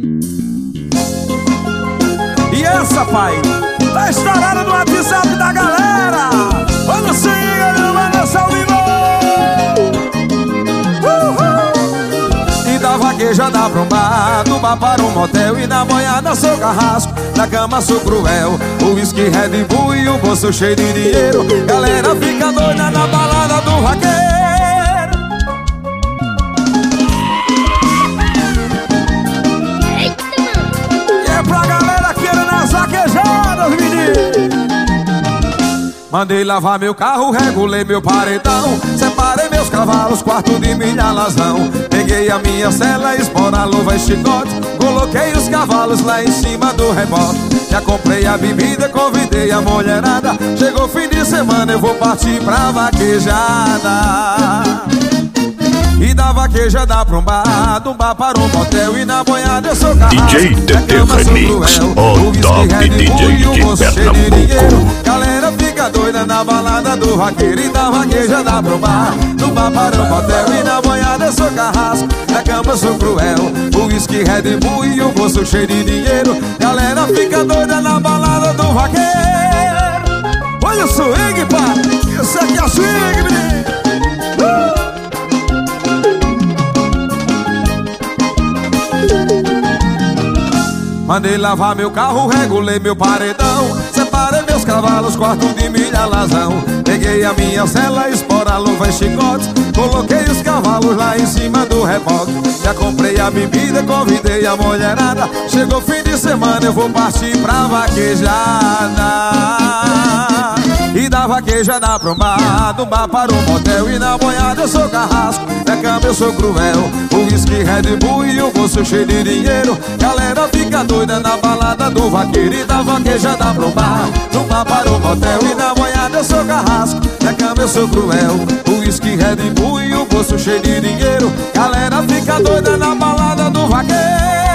E essa, pai, tá estourada no WhatsApp da galera. Vamos sim, meu mano, salve. E da vaquejada pra um bar, do bar para um motel. E na boiada sou carrasco, na cama sou cruel. O whisky, Red Bull e o bolso cheio de dinheiro. Galera fica doida na balada do vaqueiro. E é pra galera que era nas vaquejadas, menino. Mandei lavar meu carro, regulei meu paredão, separei meus cavalos, quarto de milha lazão. Peguei a minha cela, espora, luva e chicote, coloquei os cavalos lá em cima do rebote. Já comprei a bebida, convidei a mulherada. Chegou fim de semana, eu vou partir pra vaquejada. E da vaquejada pra um bar, do bar para um motel. E na boiada eu sou carrasco, DJ TT Remix, o top DJ de Pernambuco. Galera fica doida na balada do vaqueiro. E da vaquejada pro bar, do bar para o motel. E na boiada eu sou carrasco, na cama eu sou cruel. O whisky, Red Bull e o bolso cheio de dinheiro. Galera fica doida na balada do vaqueiro. Olha o swing, pai, isso aqui é swing, menino. Mandei lavar meu carro, regulei meu paredão, separei meus cavalos, quarto de milha lazão. Peguei a minha cela, espora, luva e chicote, coloquei os cavalos lá em cima do reboque. Já comprei a bebida, convidei a mulherada. Chegou fim de semana, eu vou partir pra vaquejada. E da vaquejada pra um bar, do bar para um motel. E na boiada eu sou carrasco, na cama eu sou cruel. O whisky, Red Bull e o bolso cheio de dinheiro. Galera fica doida na balada do vaqueiro. E da vaquejada pra um bar, do bar para um motel. E na boiada eu sou carrasco, na cama eu sou cruel. O whisky, Red Bull e o bolso cheio de dinheiro. Galera fica doida na balada do vaqueiro.